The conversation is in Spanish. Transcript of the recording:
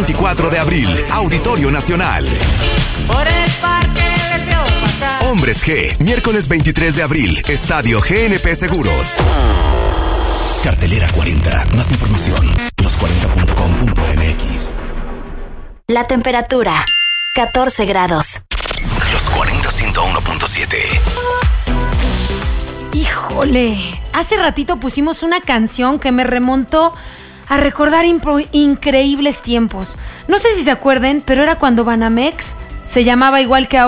24 de abril, Auditorio Nacional. Por el parque les veo pasar. Hombres G, miércoles 23 de abril, Estadio GNP Seguros. Cartelera 40. Más información, los40.com.mx. La temperatura, 14 grados. Los 40 101.7. Híjole, hace ratito pusimos una canción que me remontó a recordar increíbles tiempos. No sé si se acuerden, pero era cuando Banamex se llamaba igual que ahora.